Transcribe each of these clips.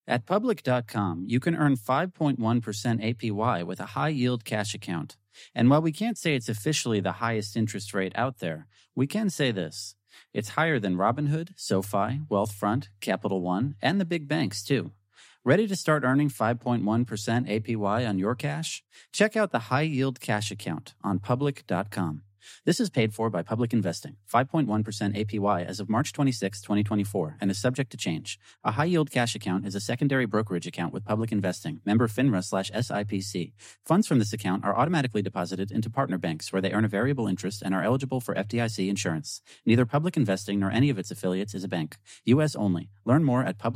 At Public.com, you can earn 5.1% APY with a high-yield cash account. And while we can't say it's officially the highest interest rate out there, we can say this. It's higher than Robinhood, SoFi, Wealthfront, Capital One, and the big banks, too. Ready to start earning 5.1% APY on your cash? Check out the high-yield cash account on Public.com. This is paid for by Public Investing, 5.1% APY as of March 26, 2024, and is subject to change. A high-yield cash account is a secondary brokerage account with Public Investing, member FINRA/SIPC. Funds from this account are automatically deposited into partner banks where they earn a variable interest and are eligible for FDIC insurance. Neither Public Investing nor any of its affiliates is a bank. U.S. only. Learn more at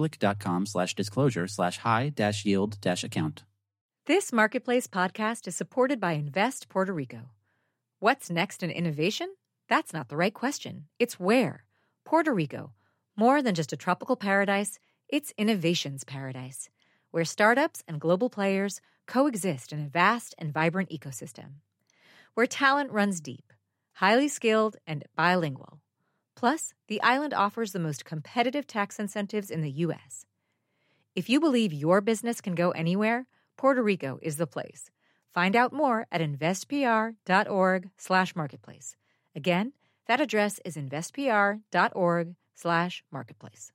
public.com/disclosure/high-yield-account. This Marketplace podcast is supported by Invest Puerto Rico. What's next in innovation? That's not the right question. It's where. Puerto Rico. More than just a tropical paradise, it's innovation's paradise, where startups and global players coexist in a vast and vibrant ecosystem. Where talent runs deep, highly skilled, and bilingual. Plus, the island offers the most competitive tax incentives in the U.S. If you believe your business can go anywhere, Puerto Rico is the place. Find out more at investpr.org/marketplace. Again, that address is investpr.org/marketplace.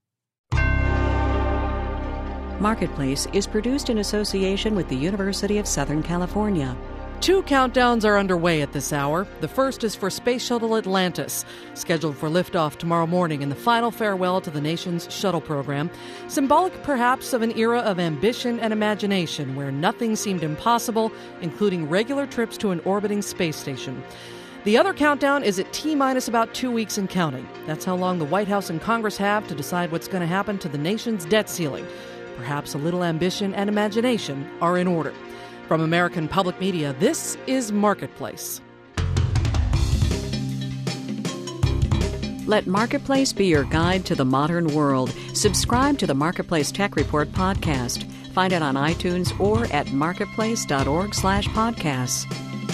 Marketplace is produced in association with the University of Southern California. 2 countdowns are underway at this hour. The first is for Space Shuttle Atlantis, scheduled for liftoff tomorrow morning in the final farewell to the nation's shuttle program, symbolic perhaps of an era of ambition and imagination where nothing seemed impossible, including regular trips to an orbiting space station. The other countdown is at T-minus about 2 weeks and counting. That's how long the White House and Congress have to decide what's going to happen to the nation's debt ceiling. Perhaps a little ambition and imagination are in order. From American Public Media, this is Marketplace. Let Marketplace be your guide to the modern world. Subscribe to the Marketplace Tech Report podcast. Find it on iTunes or at marketplace.org/podcasts.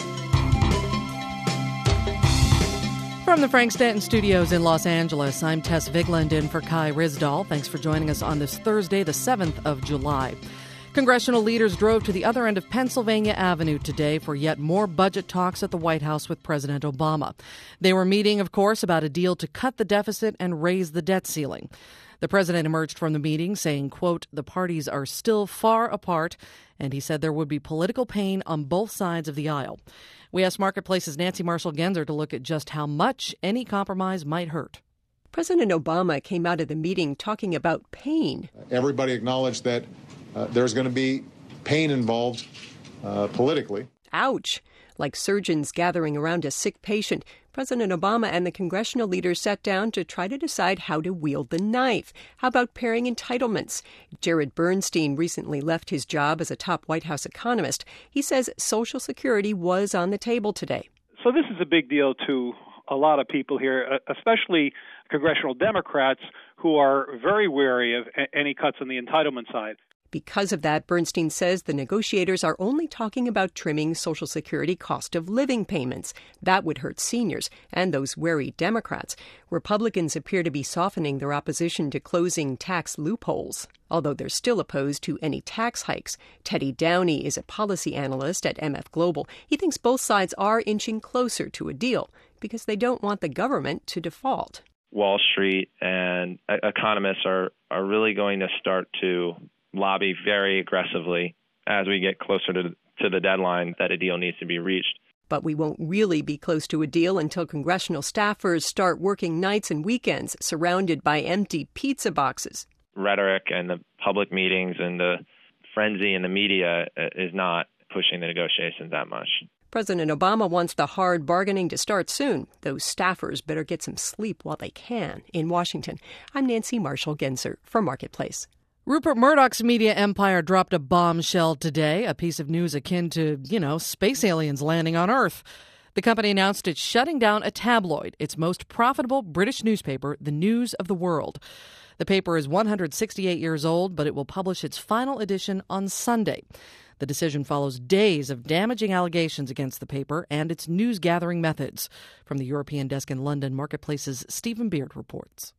From the Frank Stanton Studios in Los Angeles, I'm Tess Vigland in for Kai Ryssdal. Thanks for joining us on this Thursday, the 7th of July. Congressional leaders drove to the other end of Pennsylvania Avenue today for yet more budget talks at the White House with President Obama. They were meeting, of course, about a deal to cut the deficit and raise the debt ceiling. The president emerged from the meeting saying, quote, the parties are still far apart, and he said there would be political pain on both sides of the aisle. We asked Marketplace's Nancy Marshall-Genzer to look at just how much any compromise might hurt. President Obama came out of the meeting talking about pain. Everybody acknowledged that there's going to be pain involved politically. Ouch. Like surgeons gathering around a sick patient, President Obama and the congressional leaders sat down to try to decide how to wield the knife. How about pairing entitlements? Jared Bernstein recently left his job as a top White House economist. He says Social Security was on the table today. So this is a big deal to a lot of people here, especially congressional Democrats who are very wary of any cuts on the entitlement side. Because of that, Bernstein says the negotiators are only talking about trimming Social Security cost of living payments. That would hurt seniors and those wary Democrats. Republicans appear to be softening their opposition to closing tax loopholes, although they're still opposed to any tax hikes. Teddy Downey is a policy analyst at MF Global. He thinks both sides are inching closer to a deal because they don't want the government to default. Wall Street and economists are really going to start to lobby very aggressively as we get closer to the deadline that a deal needs to be reached. But we won't really be close to a deal until congressional staffers start working nights and weekends surrounded by empty pizza boxes. Rhetoric and the public meetings and the frenzy in the media is not pushing the negotiations that much. President Obama wants the hard bargaining to start soon. Those staffers better get some sleep while they can. In Washington, I'm Nancy Marshall-Genzer for Marketplace. Rupert Murdoch's media empire dropped a bombshell today, a piece of news akin to, space aliens landing on Earth. The company announced it's shutting down a tabloid, its most profitable British newspaper, The News of the World. The paper is 168 years old, but it will publish its final edition on Sunday. The decision follows days of damaging allegations against the paper and its news-gathering methods. From the European desk in London, Marketplace's Stephen Beard reports.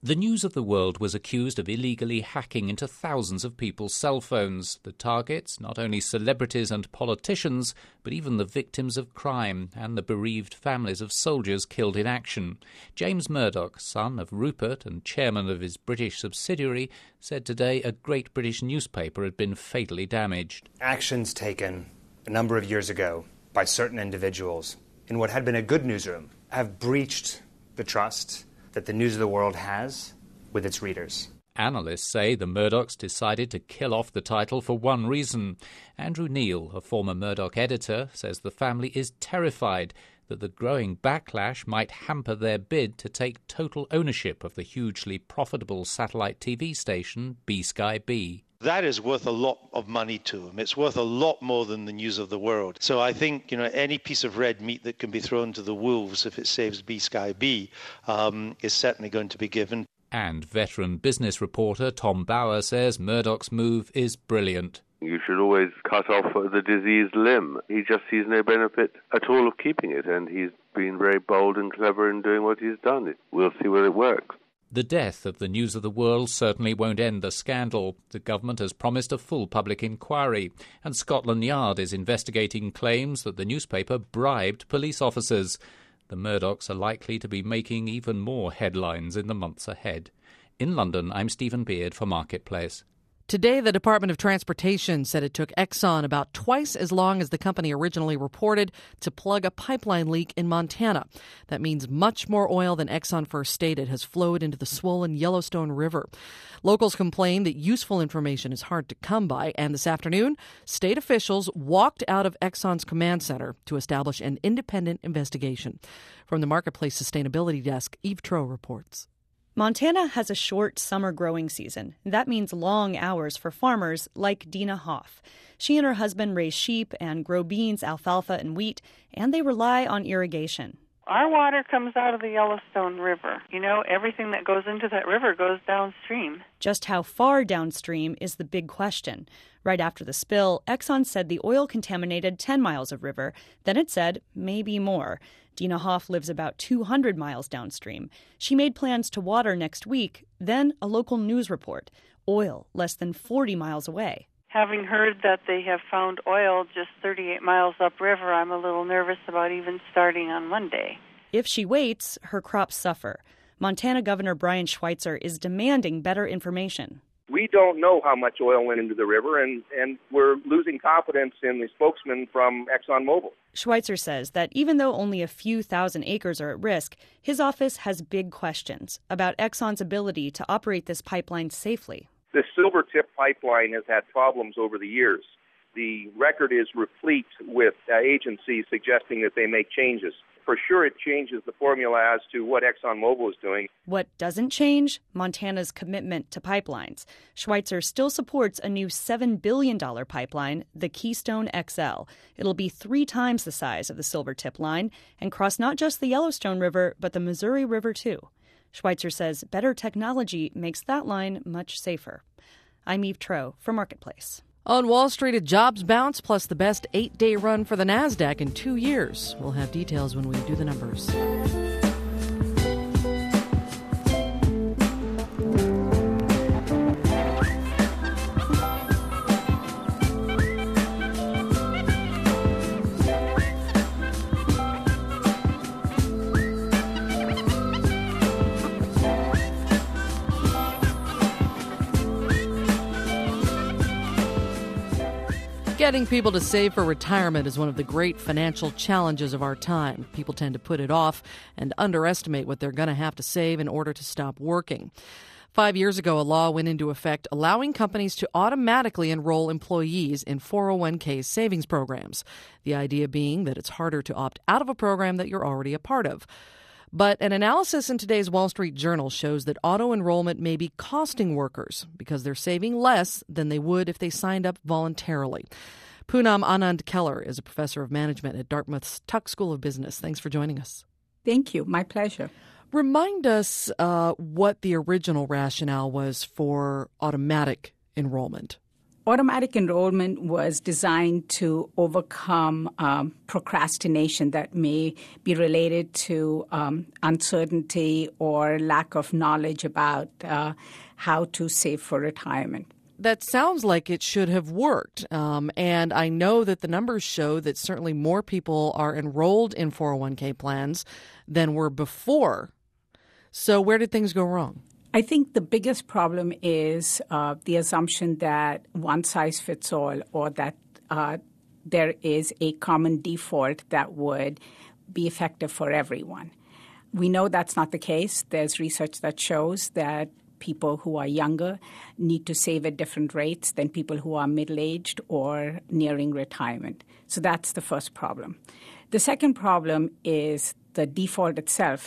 The News of the World was accused of illegally hacking into thousands of people's cell phones. The targets, not only celebrities and politicians, but even the victims of crime and the bereaved families of soldiers killed in action. James Murdoch, son of Rupert and chairman of his British subsidiary, said today a great British newspaper had been fatally damaged. Actions taken a number of years ago by certain individuals in what had been a good newsroom have breached the trust that the News of the World has with its readers. Analysts say the Murdochs decided to kill off the title for one reason. Andrew Neil, a former Murdoch editor, says the family is terrified that the growing backlash might hamper their bid to take total ownership of the hugely profitable satellite TV station B-Sky B. That is worth a lot of money to them. It's worth a lot more than the News of the World. So I think, any piece of red meat that can be thrown to the wolves if it saves B-Sky B is certainly going to be given. And veteran business reporter Tom Bauer says Murdoch's move is brilliant. You should always cut off the diseased limb. He just sees no benefit at all of keeping it, and he's been very bold and clever in doing what he's done. We'll see whether it works. The death of the News of the World certainly won't end the scandal. The government has promised a full public inquiry, and Scotland Yard is investigating claims that the newspaper bribed police officers. The Murdochs are likely to be making even more headlines in the months ahead. In London, I'm Stephen Beard for Marketplace. Today, the Department of Transportation said it took Exxon about twice as long as the company originally reported to plug a pipeline leak in Montana. That means much more oil than Exxon first stated has flowed into the swollen Yellowstone River. Locals complain that useful information is hard to come by, and this afternoon, state officials walked out of Exxon's command center to establish an independent investigation. From the Marketplace Sustainability Desk, Eve Troe reports. Montana has a short summer growing season. That means long hours for farmers like Dina Hoff. She and her husband raise sheep and grow beans, alfalfa, and wheat, and they rely on irrigation. Our water comes out of the Yellowstone River. Everything that goes into that river goes downstream. Just how far downstream is the big question. Right after the spill, Exxon said the oil contaminated 10 miles of river. Then it said maybe more. Dina Hoff lives about 200 miles downstream. She made plans to water next week. Then a local news report. Oil less than 40 miles away. Having heard that they have found oil just 38 miles upriver, I'm a little nervous about even starting on Monday. If she waits, her crops suffer. Montana Governor Brian Schweitzer is demanding better information. We don't know how much oil went into the river, and we're losing confidence in the spokesman from ExxonMobil. Schweitzer says that even though only a few thousand acres are at risk, his office has big questions about Exxon's ability to operate this pipeline safely. The Silvertip pipeline has had problems over the years. The record is replete with agencies suggesting that they make changes. For sure, it changes the formula as to what ExxonMobil is doing. What doesn't change? Montana's commitment to pipelines. Schweitzer still supports a new $7 billion pipeline, the Keystone XL. It'll be 3 times the size of the Silvertip line and cross not just the Yellowstone River, but the Missouri River, too. Schweitzer says better technology makes that line much safer. I'm Eve Troe for Marketplace. On Wall Street, a jobs bounce plus the best 8-day run for the NASDAQ in 2 years. We'll have details when we do the numbers. Getting people to save for retirement is one of the great financial challenges of our time. People tend to put it off and underestimate what they're going to have to save in order to stop working. 5 years ago, a law went into effect allowing companies to automatically enroll employees in 401k savings programs. The idea being that it's harder to opt out of a program that you're already a part of. But an analysis in today's Wall Street Journal shows that auto-enrollment may be costing workers because they're saving less than they would if they signed up voluntarily. Poonam Anand-Keller is a professor of management at Dartmouth's Tuck School of Business. Thanks for joining us. Thank you. My pleasure. Remind us what the original rationale was for automatic enrollment. Automatic enrollment was designed to overcome procrastination that may be related to uncertainty or lack of knowledge about how to save for retirement. That sounds like it should have worked. And I know that the numbers show that certainly more people are enrolled in 401k plans than were before. So where did things go wrong? I think the biggest problem is the assumption that one size fits all, or that there is a common default that would be effective for everyone. We know that's not the case. There's research that shows that people who are younger need to save at different rates than people who are middle-aged or nearing retirement. So that's the first problem. The second problem is the default itself,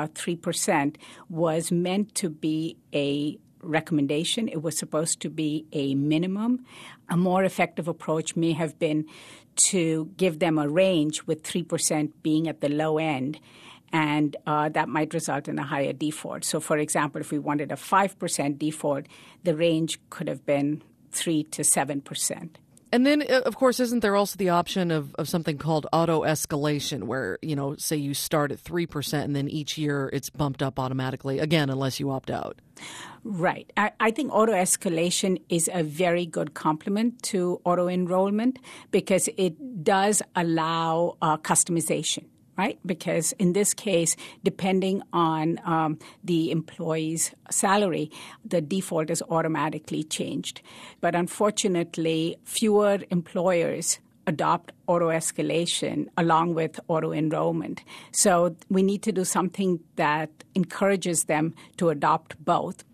3%, was meant to be a recommendation. It was supposed to be a minimum. A more effective approach may have been to give them a range, with 3% being at the low end, and that might result in a higher default. So, for example, if we wanted a 5% default, the range could have been 3 to 7%. And then, of course, isn't there also the option of something called auto-escalation where, say you start at 3% and then each year it's bumped up automatically, again, unless you opt out? Right. I think auto-escalation is a very good complement to auto-enrollment because it does allow customization. Right? Because in this case, depending on the employee's salary, the default is automatically changed. But unfortunately, fewer employers adopt auto-escalation along with auto-enrollment. So we need to do something that encourages them to adopt both.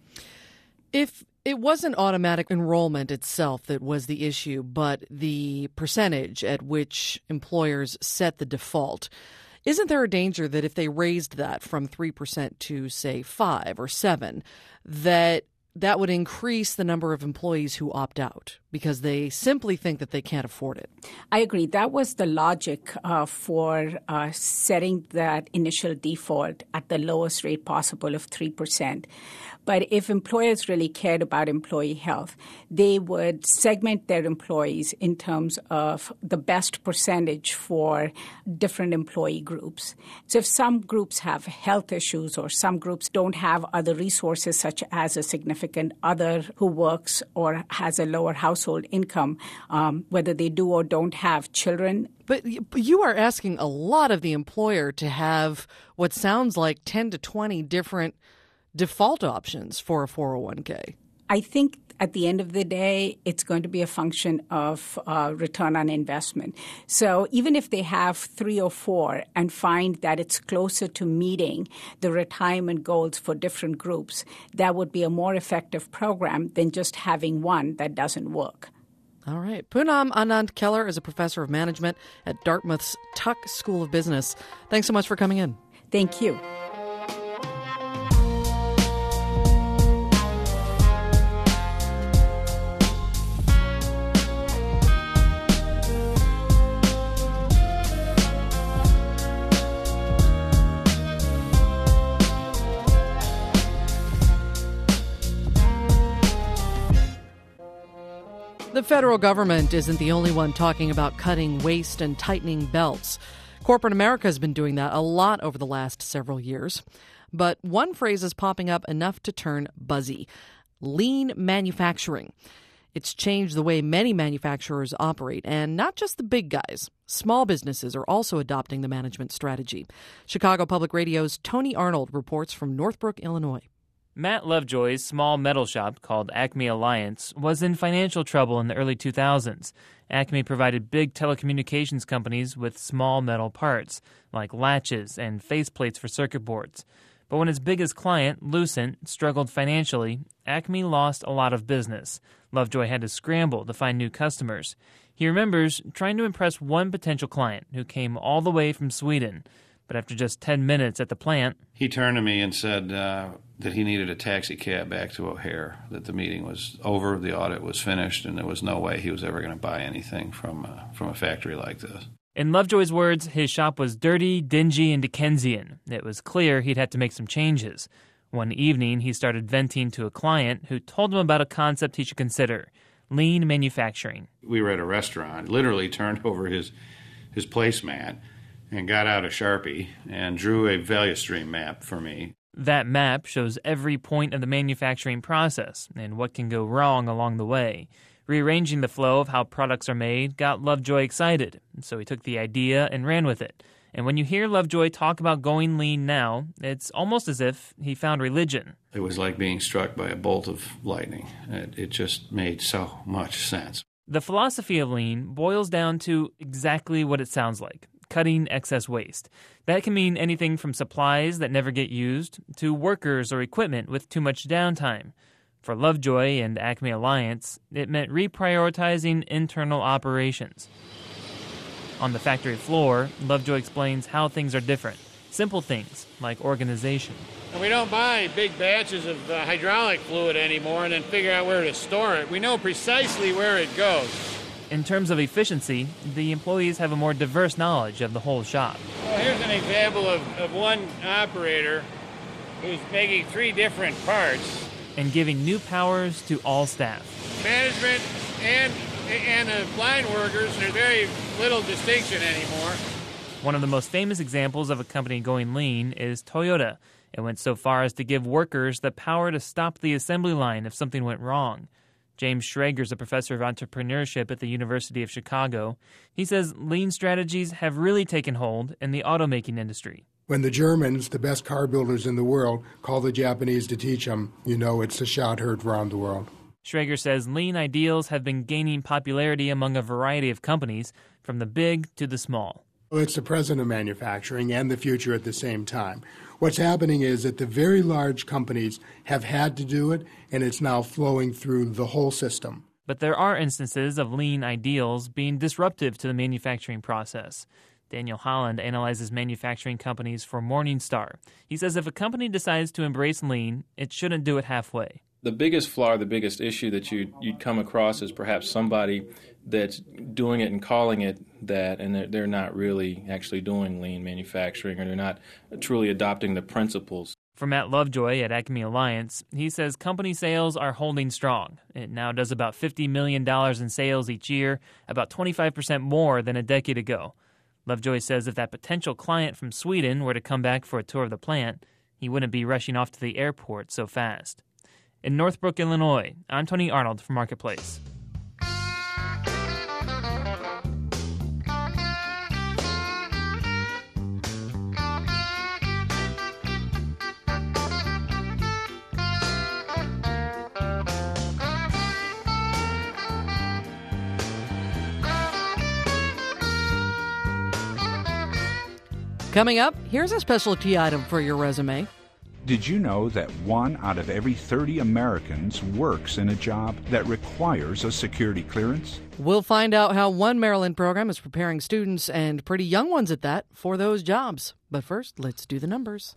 If it wasn't automatic enrollment itself that was the issue, but the percentage at which employers set the default, isn't there a danger that if they raised that from 3% to, say, 5 or 7, that would increase the number of employees who opt out because they simply think that they can't afford it? I agree. That was the logic for setting that initial default at the lowest rate possible of 3%. But if employers really cared about employee health, they would segment their employees in terms of the best percentage for different employee groups. So if some groups have health issues or some groups don't have other resources, such as a significant other who works or has a lower household income, whether they do or don't have children. But you are asking a lot of the employer to have what sounds like 10 to 20 different default options for a 401k. I think at the end of the day, it's going to be a function of return on investment. So even if they have 3 or 4 and find that it's closer to meeting the retirement goals for different groups, that would be a more effective program than just having one that doesn't work. All right. Poonam Anand-Keller is a professor of management at Dartmouth's Tuck School of Business. Thanks so much for coming in. Thank you. The federal government isn't the only one talking about cutting waste and tightening belts. Corporate America has been doing that a lot over the last several years. But one phrase is popping up enough to turn buzzy: lean manufacturing. It's changed the way many manufacturers operate, and not just the big guys. Small businesses are also adopting the management strategy. Chicago Public Radio's Tony Arnold reports from Northbrook, Illinois. Matt Lovejoy's small metal shop called Acme Alliance was in financial trouble in the early 2000s. Acme provided big telecommunications companies with small metal parts, like latches and faceplates for circuit boards. But when his biggest client, Lucent, struggled financially, Acme lost a lot of business. Lovejoy had to scramble to find new customers. He remembers trying to impress one potential client who came all the way from Sweden. But after just 10 minutes at the plant, he turned to me and said that he needed a taxi cab back to O'Hare, that the meeting was over, the audit was finished, and there was no way he was ever going to buy anything from a factory like this. In Lovejoy's words, his shop was dirty, dingy, and Dickensian. It was clear he'd had to make some changes. One evening, he started venting to a client who told him about a concept he should consider: lean manufacturing. We were at a restaurant, literally turned over his placemat and got out a Sharpie and drew a value stream map for me. That map shows every point of the manufacturing process and what can go wrong along the way. Rearranging the flow of how products are made got Lovejoy excited, so he took the idea and ran with it. And when you hear Lovejoy talk about going lean now, it's almost as if he found religion. It was like being struck by a bolt of lightning. It just made so much sense. The philosophy of lean boils down to exactly what it sounds like: cutting excess waste. That can mean anything from supplies that never get used to workers or equipment with too much downtime. For Lovejoy and Acme Alliance, it meant reprioritizing internal operations. On the factory floor, Lovejoy explains how things are different. Simple things, like organization. And we don't buy big batches of hydraulic fluid anymore and then figure out where to store it. We know precisely where it goes. In terms of efficiency, the employees have a more diverse knowledge of the whole shop. Well, here's an example of one operator who's making 3 different parts. And giving new powers to all staff. Management and line workers, there's very little distinction anymore. One of the most famous examples of a company going lean is Toyota. It went so far as to give workers the power to stop the assembly line if something went wrong. James Schrager is a professor of entrepreneurship at the University of Chicago. He says lean strategies have really taken hold in the automaking industry. When the Germans, the best car builders in the world, call the Japanese to teach them, you know it's a shot heard around the world. Schrager says lean ideals have been gaining popularity among a variety of companies, from the big to the small. Well, it's the present of manufacturing and the future at the same time. What's happening is that the very large companies have had to do it, and it's now flowing through the whole system. But there are instances of lean ideals being disruptive to the manufacturing process. Daniel Holland analyzes manufacturing companies for Morningstar. He says if a company decides to embrace lean, it shouldn't do it halfway. The biggest flaw, the biggest issue that you'd come across is perhaps somebody that's doing it and calling it that, and they're not really actually doing lean manufacturing, or they're not truly adopting the principles. For Matt Lovejoy at Acme Alliance, he says company sales are holding strong. It now does about $50 million in sales each year, about 25% more than a decade ago. Lovejoy says if that potential client from Sweden were to come back for a tour of the plant, he wouldn't be rushing off to the airport so fast. In Northbrook, Illinois, I'm Tony Arnold for Marketplace. Coming up, here's a specialty item for your resume. Did you know that 1 out of every 30 Americans works in a job that requires a security clearance? We'll find out how one Maryland program is preparing students, and pretty young ones at that, for those jobs. But first, let's do the numbers.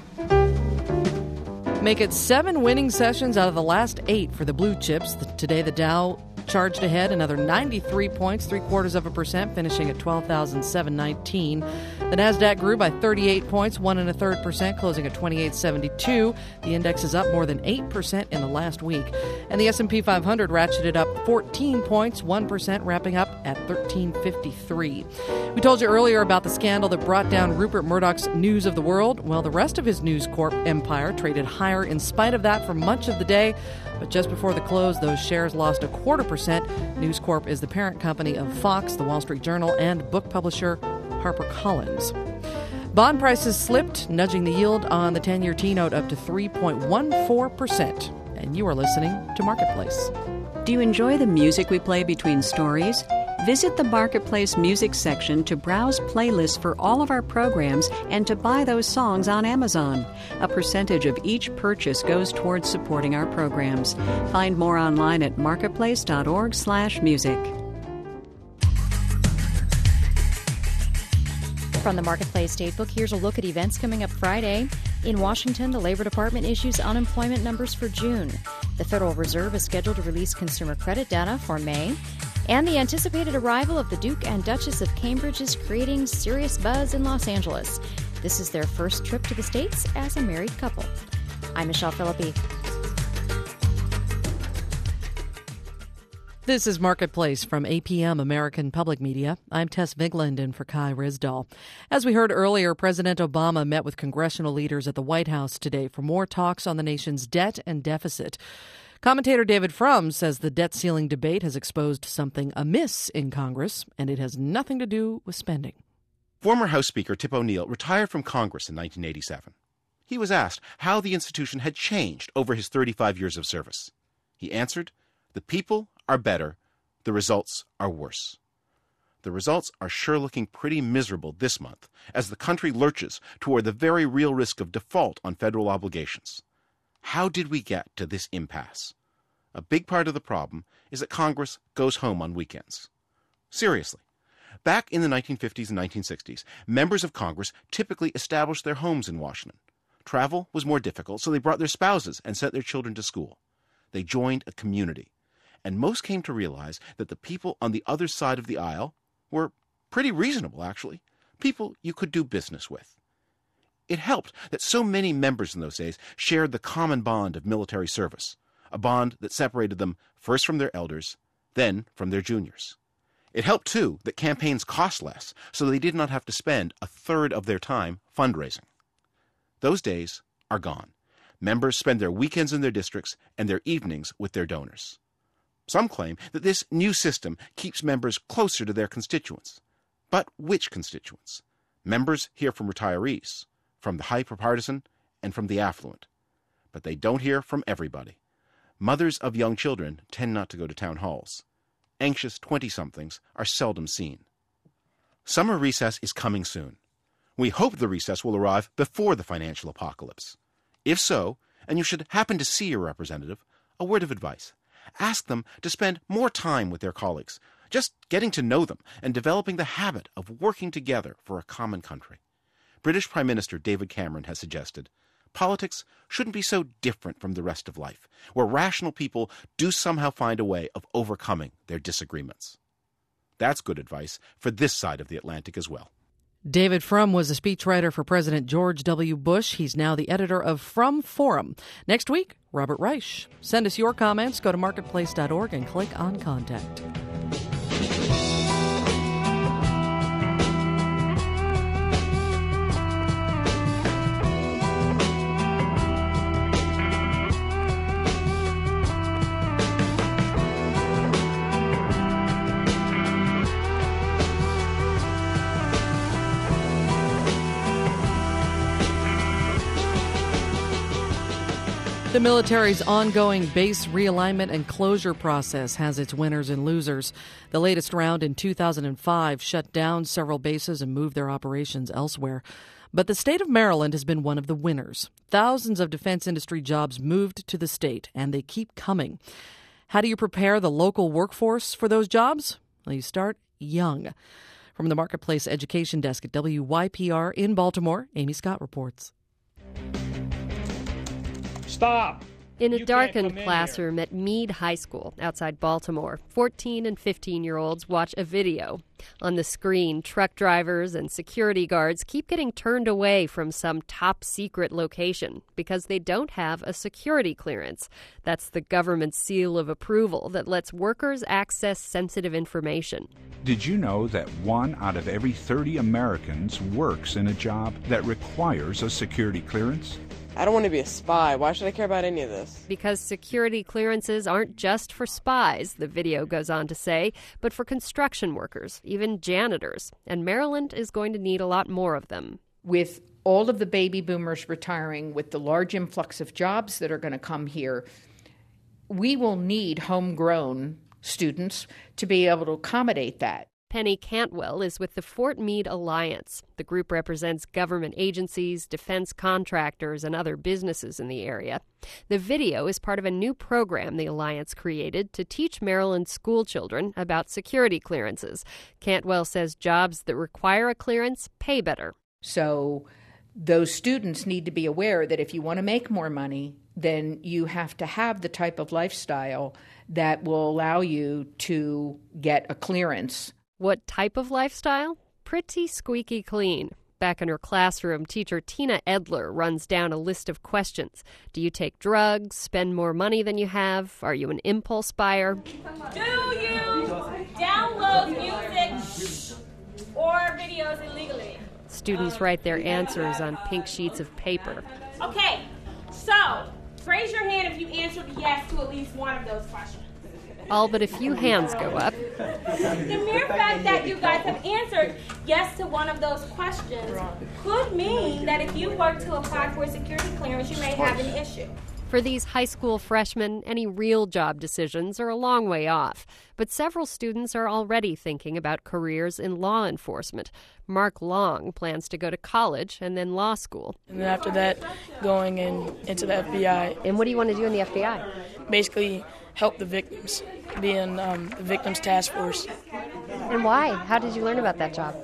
Make it 7 winning sessions out of the last 8 for the blue chips. Today, the Dow charged ahead another 93 points, 0.75%, finishing at 12,719. The Nasdaq grew by 38 points, 1.33%, closing at 2872. The index is up more than 8% in the last week. And the S&P 500 ratcheted up 14 points, 1%, wrapping up at 1353. We told you earlier about the scandal that brought down Rupert Murdoch's News of the World. Well, the rest of his News Corp empire traded higher in spite of that for much of the day. But just before the close, those shares lost 0.25%. News Corp is the parent company of Fox, The Wall Street Journal, and book publisher HarperCollins. Bond prices slipped, nudging the yield on the 10-year T-note up to 3.14%. And you are listening to Marketplace. Do you enjoy the music we play between stories? Visit the Marketplace music section to browse playlists for all of our programs and to buy those songs on Amazon. A percentage of each purchase goes towards supporting our programs. Find more online at marketplace.org/music. From the Marketplace Datebook, here's a look at events coming up Friday. In Washington, the Labor Department issues unemployment numbers for June. The Federal Reserve is scheduled to release consumer credit data for May. And the anticipated arrival of the Duke and Duchess of Cambridge is creating serious buzz in Los Angeles. This is their first trip to the States as a married couple. I'm Michelle Philippi. This is Marketplace from APM American Public Media. I'm Tess Vigland in for Kai Risdahl. As we heard earlier, President Obama met with congressional leaders at the White House today for more talks on the nation's debt and deficit. Commentator David Frum says the debt ceiling debate has exposed something amiss in Congress, and it has nothing to do with spending. Former House Speaker Tip O'Neill retired from Congress in 1987. He was asked how the institution had changed over his 35 years of service. He answered, "The people are better, the results are worse." The results are sure looking pretty miserable this month as the country lurches toward the very real risk of default on federal obligations. How did we get to this impasse? A big part of the problem is that Congress goes home on weekends. Seriously, back in the 1950s and 1960s, members of Congress typically established their homes in Washington. Travel was more difficult, so they brought their spouses and sent their children to school. They joined a community. And most came to realize that the people on the other side of the aisle were pretty reasonable, actually, people you could do business with. It helped that so many members in those days shared the common bond of military service, a bond that separated them first from their elders, then from their juniors. It helped, too, that campaigns cost less, so they did not have to spend a third of their time fundraising. Those days are gone. Members spend their weekends in their districts and their evenings with their donors. Some claim that this new system keeps members closer to their constituents. But which constituents? Members hear from retirees, from the hyper-partisan, and from the affluent. But they don't hear from everybody. Mothers of young children tend not to go to town halls. Anxious 20-somethings are seldom seen. Summer recess is coming soon. We hope the recess will arrive before the financial apocalypse. If so, and you should happen to see your representative, a word of advice. Ask them to spend more time with their colleagues, just getting to know them and developing the habit of working together for a common country. British Prime Minister David Cameron has suggested politics shouldn't be so different from the rest of life, where rational people do somehow find a way of overcoming their disagreements. That's good advice for this side of the Atlantic as well. David Frum was a speechwriter for President George W. Bush. He's now the editor of Frum Forum. Next week, Robert Reich. Send us your comments. Go to marketplace.org and click on Contact. The military's ongoing base realignment and closure process has its winners and losers. The latest round in 2005 shut down several bases and moved their operations elsewhere. But the state of Maryland has been one of the winners. Thousands of defense industry jobs moved to the state, and they keep coming. How do you prepare the local workforce for those jobs? Well, you start young. From the Marketplace Education Desk at WYPR in Baltimore, Amy Scott reports. Stop! In a darkened classroom at Meade High School outside Baltimore, 14 and 15-year-olds watch a video. On the screen, truck drivers and security guards keep getting turned away from some top-secret location because they don't have a security clearance. That's the government seal of approval that lets workers access sensitive information. Did you know that 1 out of every 30 Americans works in a job that requires a security clearance? I don't want to be a spy. Why should I care about any of this? Because security clearances aren't just for spies, the video goes on to say, but for construction workers, even janitors. And Maryland is going to need a lot more of them. With all of the baby boomers retiring, with the large influx of jobs that are going to come here, we will need homegrown students to be able to accommodate that. Penny Cantwell is with the Fort Meade Alliance. The group represents government agencies, defense contractors, and other businesses in the area. The video is part of a new program the Alliance created to teach Maryland school children about security clearances. Cantwell says jobs that require a clearance pay better. So those students need to be aware that if you want to make more money, then you have to have the type of lifestyle that will allow you to get a clearance. What type of lifestyle? Pretty squeaky clean. Back in her classroom, teacher Tina Edler runs down a list of questions. Do you take drugs? Spend more money than you have? Are you an impulse buyer? Do you download music or videos illegally? Students write their answers on pink sheets of paper. Okay, so raise your hand if you answered yes to at least one of those questions. All but a few hands go up. The mere fact that you guys have answered yes to one of those questions could mean that if you were to apply for a security clearance, you may have an issue. For these high school freshmen, any real job decisions are a long way off. But several students are already thinking about careers in law enforcement. Mark Long plans to go to college and then law school. And then after that, going into the FBI. And what do you want to do in the FBI? Basically, help the victims, be in the victims task force. And why? How did you learn about that job?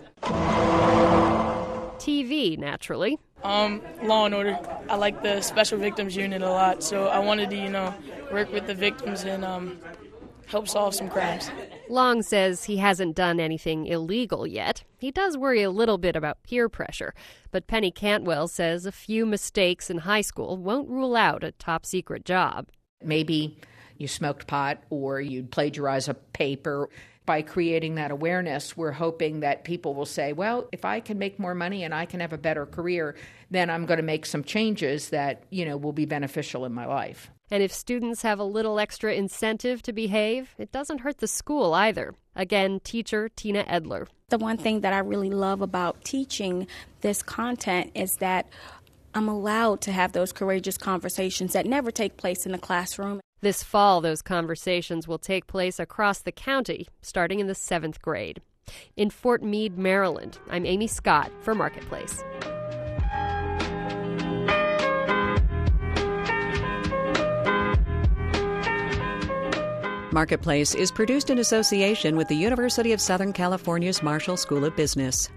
TV, naturally. Law and Order. I like the Special Victims Unit a lot, so I wanted to, work with the victims and help solve some crimes. Long says he hasn't done anything illegal yet. He does worry a little bit about peer pressure, but Penny Cantwell says a few mistakes in high school won't rule out a top-secret job. Maybe you smoked pot or you'd plagiarize a paper. By creating that awareness, we're hoping that people will say, well, if I can make more money and I can have a better career, then I'm going to make some changes that, will be beneficial in my life. And if students have a little extra incentive to behave, it doesn't hurt the school either. Again, teacher Tina Edler. The one thing that I really love about teaching this content is that I'm allowed to have those courageous conversations that never take place in the classroom. This fall, those conversations will take place across the county, starting in the 7th grade. In Fort Meade, Maryland, I'm Amy Scott for Marketplace. Marketplace is produced in association with the University of Southern California's Marshall School of Business.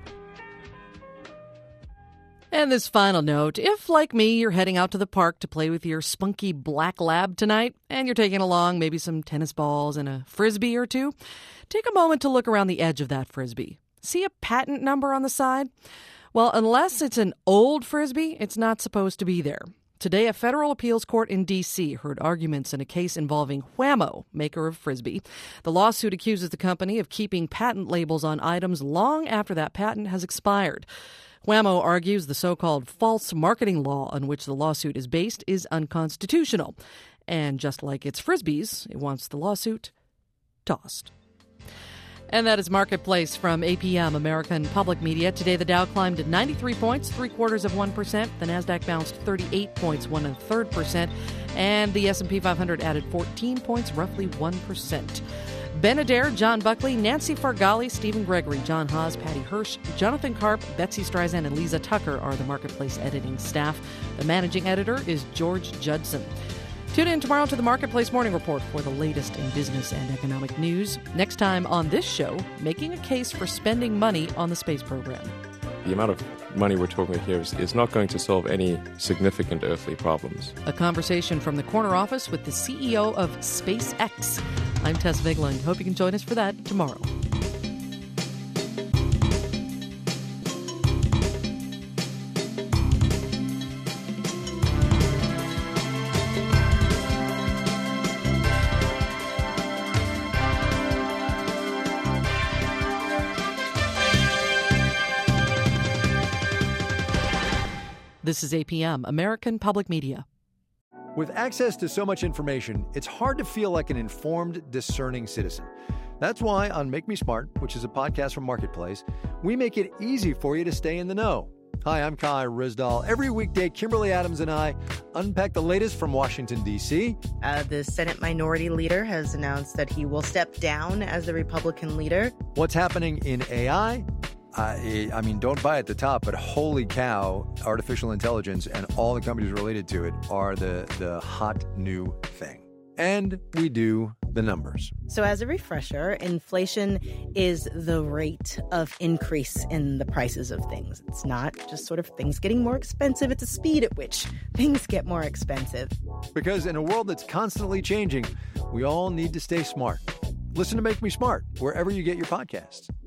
And this final note, if, like me, you're heading out to the park to play with your spunky black lab tonight, and you're taking along maybe some tennis balls and a Frisbee or two, take a moment to look around the edge of that Frisbee. See a patent number on the side? Well, unless it's an old Frisbee, it's not supposed to be there. Today, a federal appeals court in D.C. heard arguments in a case involving Wham-O, maker of Frisbee. The lawsuit accuses the company of keeping patent labels on items long after that patent has expired. Wham-O argues the so-called false marketing law on which the lawsuit is based is unconstitutional. And just like its Frisbees, it wants the lawsuit tossed. And that is Marketplace from APM, American Public Media. Today, the Dow climbed at 93 points, 0.75%. The Nasdaq bounced 38 points, 1.33%. And the S&P 500 added 14 points, roughly 1%. Ben Adair, John Buckley, Nancy Fargali, Stephen Gregory, John Haas, Patty Hirsch, Jonathan Karp, Betsy Streisand, and Lisa Tucker are the Marketplace editing staff. The managing editor is George Judson. Tune in tomorrow to the Marketplace Morning Report for the latest in business and economic news. Next time on this show, making a case for spending money on the space program. The amount of money we're talking about here is not going to solve any significant earthly problems. A conversation from the corner office with the CEO of SpaceX. I'm Tess Vigland. Hope you can join us for that tomorrow. This is APM, American Public Media. With access to so much information, it's hard to feel like an informed, discerning citizen. That's why on Make Me Smart, which is a podcast from Marketplace, we make it easy for you to stay in the know. Hi, I'm Kai Rizdal. Every weekday, Kimberly Adams and I unpack the latest from Washington, D.C. The Senate Minority Leader has announced that he will step down as the Republican leader. What's happening in AI? I mean, don't buy at the top, but holy cow, artificial intelligence and all the companies related to it are the hot new thing. And we do the numbers. So as a refresher, inflation is the rate of increase in the prices of things. It's not just sort of things getting more expensive. It's the speed at which things get more expensive. Because in a world that's constantly changing, we all need to stay smart. Listen to Make Me Smart wherever you get your podcasts.